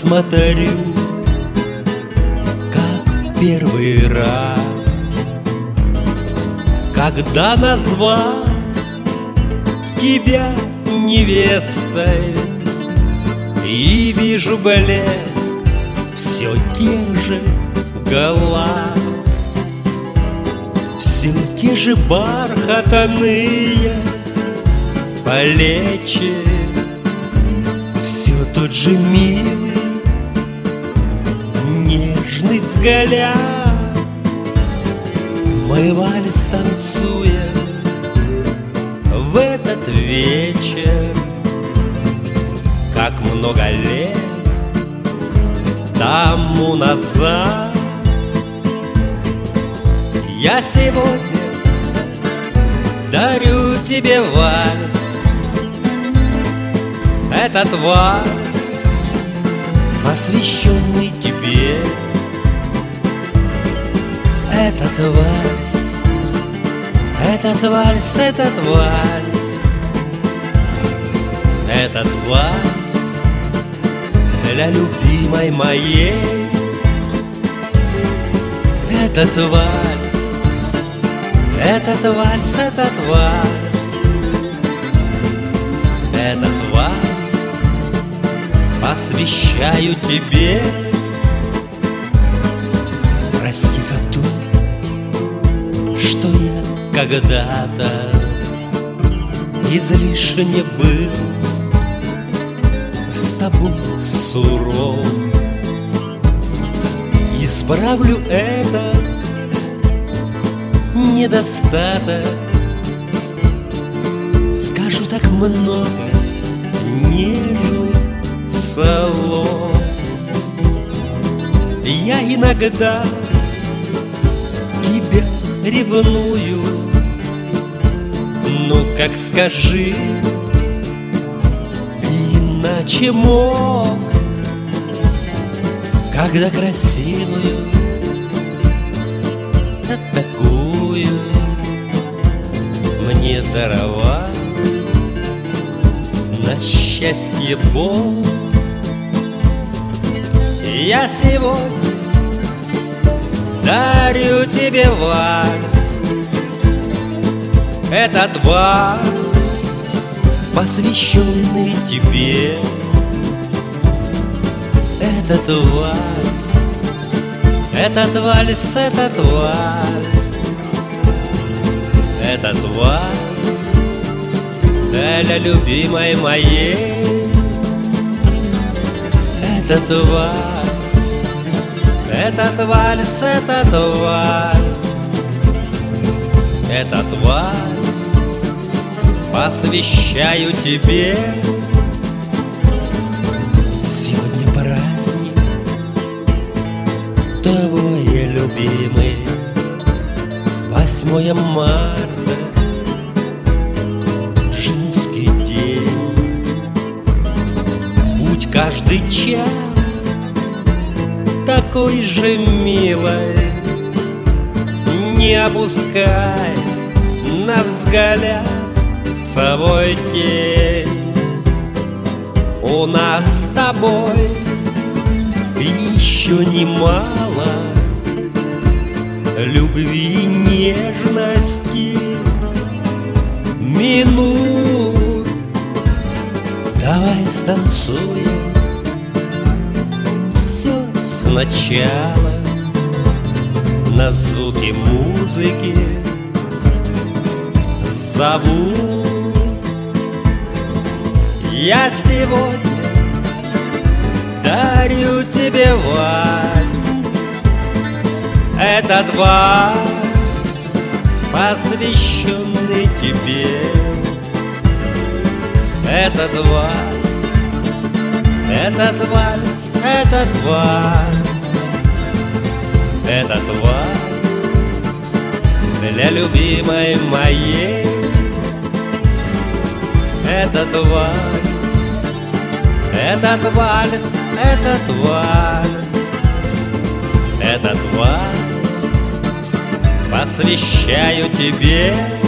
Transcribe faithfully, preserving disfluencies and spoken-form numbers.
смотрю, как в первый раз, когда назвал тебя невестой, и вижу блеск все тех же глаз, все те же бархатные плечи, все тот же милый нежный взгляд. Мы вальс танцуем в этот вечер, как много лет тому назад. Я сегодня дарю тебе вальс, этот вальс, посвященный тебе. Этот вальс, этот вальс, этот вальс, этот вальс для любимой моей. Этот вальс, этот вальс, этот вальс, этот вальс посвящаю тебе. Прости за то, что я когда-то излишне был с тобой суров. Исправлю этот недостаток, скажу так много нежных слов. Я иногда тебя ревную, ну как скажи, иначе мог, когда красивую, такую мне даровал на счастье Бог. Я сегодня дарю тебе вальс, этот вальс, посвященный тебе. Этот вальс, этот вальс, этот вальс, этот вальс для любимой моей. Этот вальс, этот вальс, этот вальс, этот вальс посвящаю тебе. Сегодня праздник твой любимый, восьмое марта, женский день. Будь каждый час такой же милой, не опускай на взгляд свой тень. У нас с тобой еще немало любви и нежности минут. Давай станцуем все сначала на звуки музыки. Зову я сегодня дарю тебе вальс, этот вальс посвященный тебе. Этот вальс, этот вальс, этот вальс, этот вальс для любимой моей. Этот вальс, этот вальс, этот вальс, этот вальс посвящаю тебе.